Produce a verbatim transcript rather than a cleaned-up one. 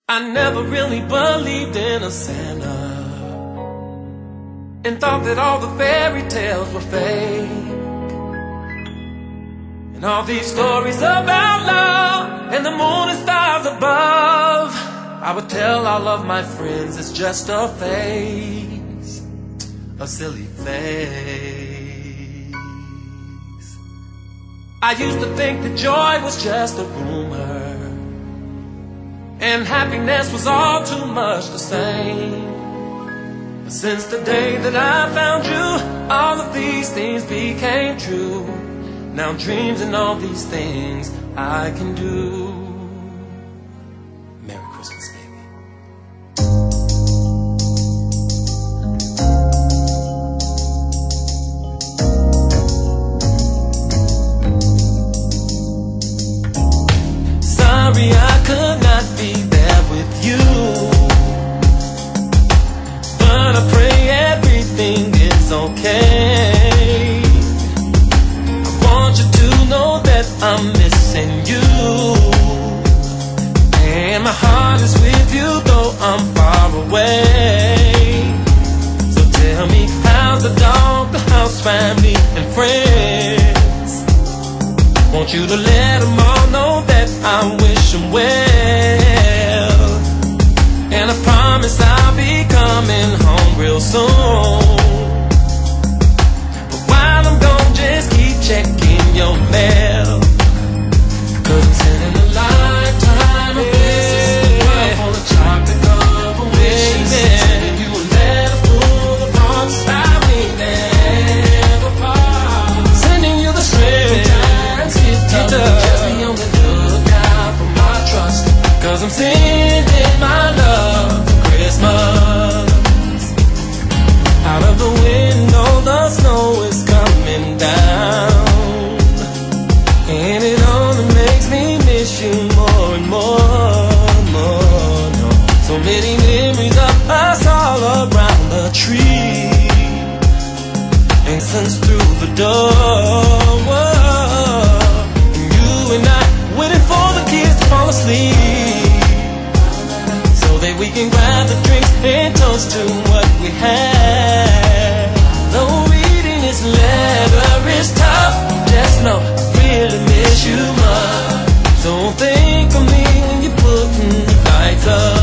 I never really believed in a Santa, and thought that all the fairy tales were fake. And all these stories about love and the moon and stars above, I would tell all of my friends it's just a phase, a silly phase. I used to think that joy was just a rumor, and happiness was all too much the same. But since the day that I found you, all of these things became true. Now dreams and all these things I can do. Merry Christmas, baby. Sorry I could not be there with you, but I pray everything is okay. I want you to know that I'm missing you, and my heart is with you though I'm far away. So tell me, how's the dog, the house, family and friends? Want you to let them all know that I wish them well, and I promise I'll be coming home real soon. But while I'm gone, just keep checking your mail, 'cause I'm sending a lifetime of kisses, a world full of chocolate covered wishes, sending you a letter full of hearts that we never part, sending you the strength just be on the lookout for my trust, 'cause I'm sending my love for Christmas. Out of the window the snow is coming down, and it only makes me miss you more and more, more, no. So many memories of us all around the tree, and since through the door, waiting for the kids to fall asleep, so that we can grab the drinks and toast to what we had. Though reading this letter is tough, just know I really miss you much. Don't think of me when you're putting the lights up.